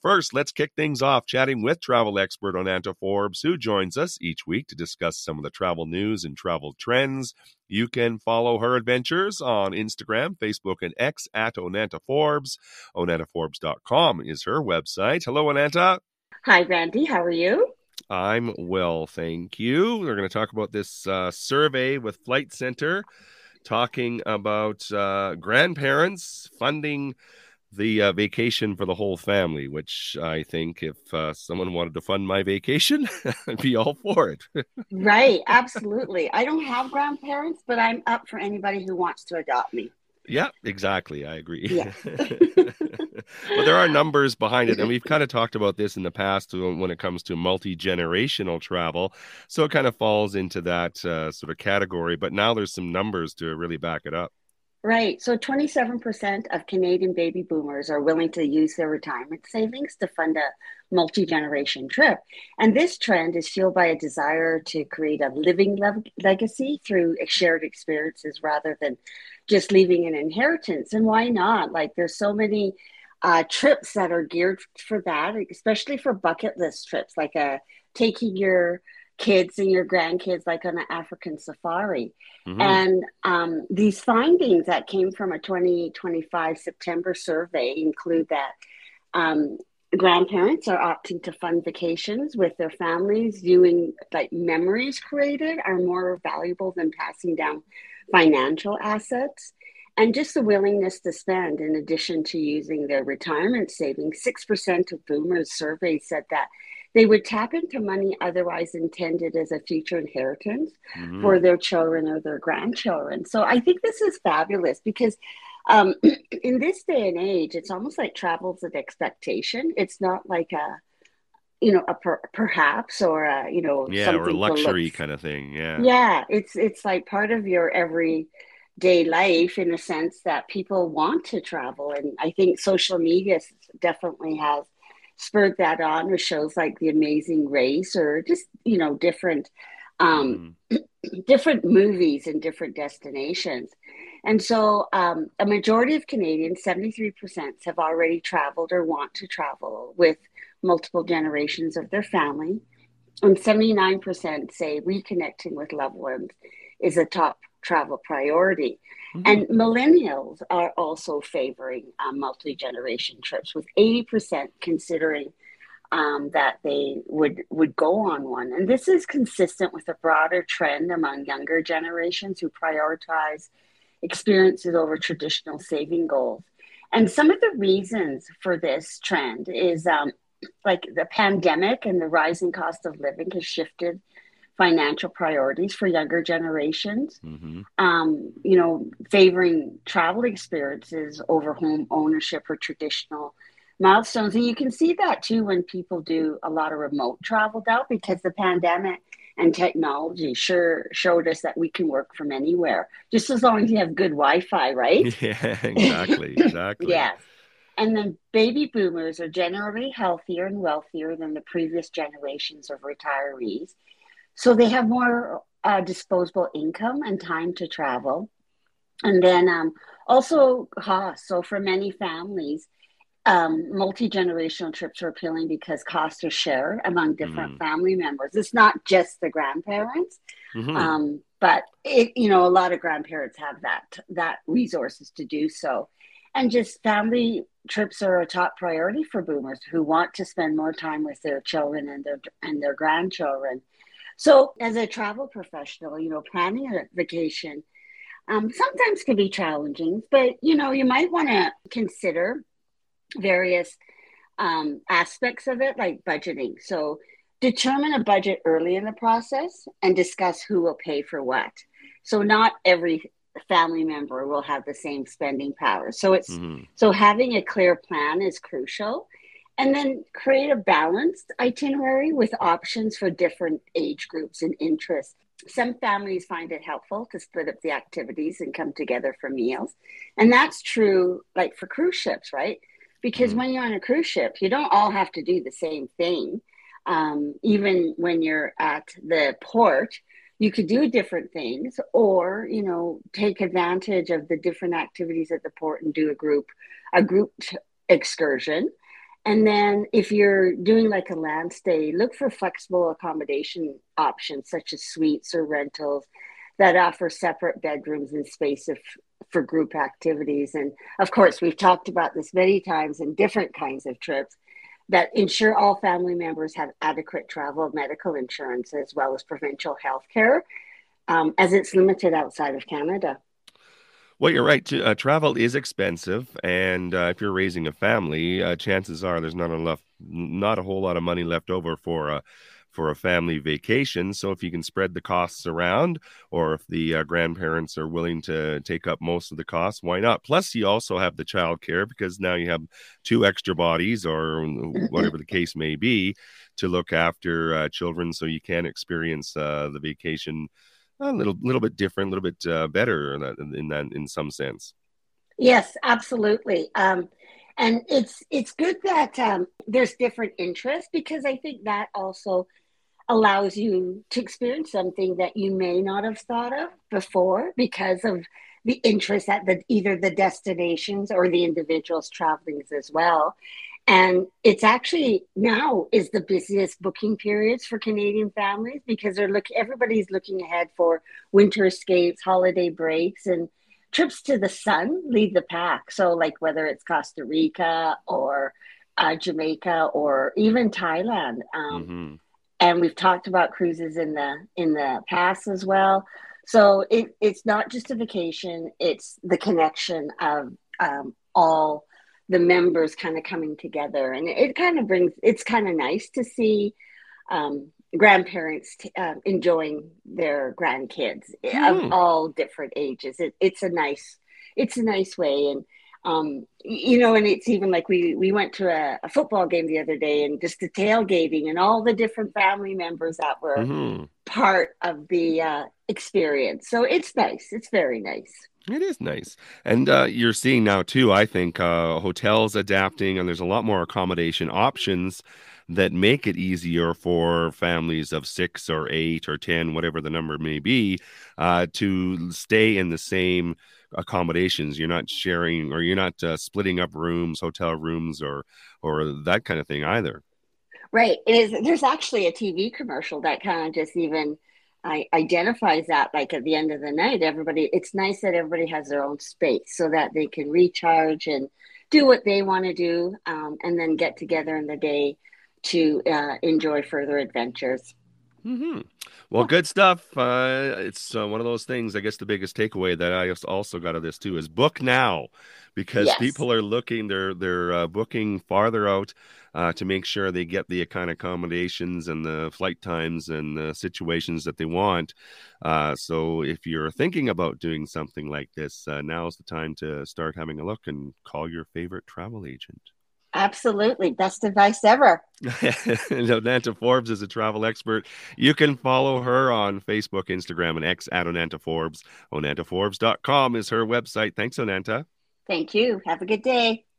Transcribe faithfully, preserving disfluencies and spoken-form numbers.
First, let's kick things off chatting with travel expert Onanta Forbes, who joins us each week to discuss some of the travel news and travel trends. You can follow her adventures on Instagram, Facebook, and X at Onanta Forbes. Onanta Forbes dot com is her website. Hello, Onanta. Hi, Randy. How are you? I'm well, thank you. We're going to talk about this uh, survey with Flight Centre, talking about uh, grandparents funding the uh, vacation for the whole family, which I think if uh, someone wanted to fund my vacation, I'd be all for it. Right, absolutely. I don't have grandparents, but I'm up for anybody who wants to adopt me. Yeah, exactly. I agree. Yeah. But there are numbers behind it. And we've kind of talked about this in the past when it comes to multi-generational travel. So it kind of falls into that uh, sort of category. But now there's some numbers to really back it up. Right. So twenty-seven percent of Canadian baby boomers are willing to use their retirement savings to fund a multi-generation trip. And this trend is fueled by a desire to create a living le- legacy through shared experiences rather than just leaving an inheritance. And why not? Like there's so many uh, trips that are geared for that, especially for bucket list trips, like uh, taking your kids and your grandkids like on an African safari. Mm-hmm. And um, these findings that came from a twenty twenty-five September survey include that um, grandparents are opting to fund vacations with their families, viewing like memories created are more valuable than passing down financial assets. And just the willingness to spend, in addition to using their retirement savings, six percent of boomers surveyed said that they would tap into money otherwise intended as a future inheritance for Mm-hmm. their children or their grandchildren. So I think this is fabulous because um, in this day and age, it's almost like travel's an expectation. It's not like a, you know, a per, perhaps or a, you know, Yeah, or a something to look. luxury kind of thing. Yeah. Yeah, it's it's like part of your everyday life in a sense that people want to travel, and I think social media definitely has spurred that on with shows like The Amazing Race or just you know different um, Mm-hmm. different movies and different destinations. And so um, a majority of Canadians, seventy-three percent, have already traveled or want to travel with multiple generations of their family. And seventy-nine percent say reconnecting with loved ones is a top travel priority. Mm-hmm. And millennials are also favoring um, multi generation trips, with eighty percent considering um, that they would would go on one. And this is consistent with a broader trend among younger generations who prioritize experiences over traditional saving goals. And some of the reasons for this trend is um, like the pandemic and the rising cost of living has shifted financial priorities for younger generations. Mm-hmm. Um, you know, favoring travel experiences over home ownership or traditional milestones. And you can see that too when people do a lot of remote travel now because the pandemic and technology sure showed us that we can work from anywhere, just as long as you have good Wi-Fi, right? Yeah, exactly. Exactly. Yes. And then baby boomers are generally healthier and wealthier than the previous generations of retirees. So they have more uh, disposable income and time to travel. And then um, also cost. So for many families, um, multi-generational trips are appealing because costs are shared among different Mm-hmm. family members. It's not just the grandparents, Mm-hmm. um, but it, you know, a lot of grandparents have that that resources to do so. And just family trips are a top priority for boomers who want to spend more time with their children and their and their grandchildren. So, as a travel professional, you know, planning a vacation um, sometimes can be challenging, but you know, you might want to consider various um, aspects of it, like budgeting. So, determine a budget early in the process and discuss who will pay for what. So, not every family member will have the same spending power. So, it's Mm-hmm. so having a clear plan is crucial. And then create a balanced itinerary with options for different age groups and interests. Some families find it helpful to split up the activities and come together for meals. And that's true, like for cruise ships, right? Because Mm-hmm. when you're on a cruise ship, you don't all have to do the same thing. Um, even when you're at the port, you could do different things or, you know, take advantage of the different activities at the port and do a group, a group excursion. And then if you're doing like a land stay, look for flexible accommodation options such as suites or rentals that offer separate bedrooms and space if, for group activities. And of course, we've talked about this many times in different kinds of trips that ensure all family members have adequate travel medical insurance as well as provincial health care, um, as it's limited outside of Canada. Well, you're right. t- Uh, travel is expensive, and uh, if you're raising a family, uh, chances are there's not enough, not a whole lot of money left over for a for a family vacation. So if you can spread the costs around, or if the uh, grandparents are willing to take up most of the costs, why not? Plus, you also have the child care because now you have two extra bodies, or whatever the case may be, to look after uh, children, so you can experience uh, the vacation a little little bit different, a little bit uh, better in that, in that in some sense. Yes, absolutely. Um, and it's it's good that um, there's different interests because I think that also allows you to experience something that you may not have thought of before because of the interest at the either the destinations or the individuals traveling as well. And it's actually now is the busiest booking periods for Canadian families because they're look everybody's looking ahead for winter escapes, holiday breaks, and trips to the sun lead the pack. So like whether it's Costa Rica or uh, Jamaica or even Thailand. Um, Hmm. and we've talked about cruises in the in the past as well. So it, it's not just a vacation; it's the connection of um, all the members kind of coming together, and it kind of brings. It's kind of nice to see um, grandparents t- uh, enjoying their grandkids of Hmm. all different ages. It, it's a nice, it's a nice way, and um, you know, and it's even like we we went to a, a football game the other day, and just the tailgating and all the different family members that were Hmm. part of the uh, experience. So it's nice. It's very nice. It is nice. And uh, you're seeing now too, I think, uh, hotels adapting, and there's a lot more accommodation options that make it easier for families of six or eight or ten, whatever the number may be, uh, to stay in the same accommodations. You're not sharing, or you're not uh, splitting up rooms, hotel rooms, or or that kind of thing either. Right. It is. There's actually a T V commercial that kind of just even I, identifies that. Like at the end of the night, everybody. It's nice that everybody has their own space so that they can recharge and do what they want to do, um, and then get together in the day to uh, enjoy further adventures. Hmm. Well, Yeah. good stuff. Uh, it's uh, one of those things. I guess the biggest takeaway that I als- also got of this too is book now, because Yes. people are looking. They're they're uh, booking farther out uh, to make sure they get the kind of accommodations and the flight times and the situations that they want. Uh, so if you're thinking about doing something like this, uh, now's the time to start having a look and call your favorite travel agent. Absolutely. Best advice ever. Onanta Forbes is a travel expert. You can follow her on Facebook, Instagram, and X at Onanta Forbes. onanta forbes dot com is her website. Thanks, Onanta. Thank you. Have a good day.